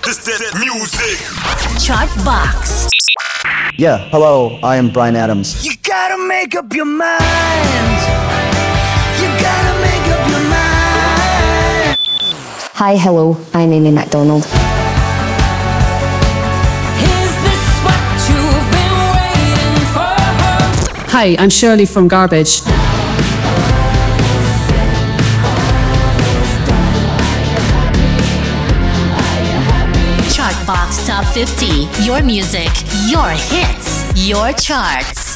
This that music. Chart Box. Yeah, hello, I am Bryan Adams. You gotta make up your mind. You gotta make up your mind. Hi, hello, I'm Amy MacDonald. Is this what you've been waiting for? Hi, I'm Shirley from Garbage. Chart Box Top 50. Your music, your hits, your charts.